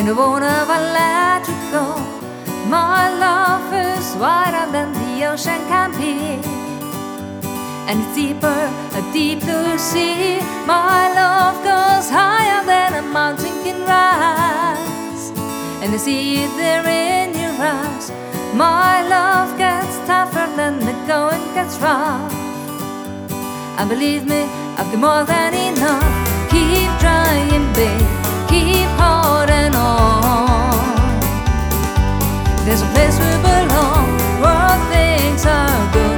I won't ever let you go. My love is wider than the ocean can be, and it's deeper, a deep blue sea. My love goes higher than a mountain can rise, and I see it there in your eyes. My love gets tougher than the going gets rough, and believe me, I've got more than enough. Keep trying, babe, keep holding on. There's a place we belong, where things are good.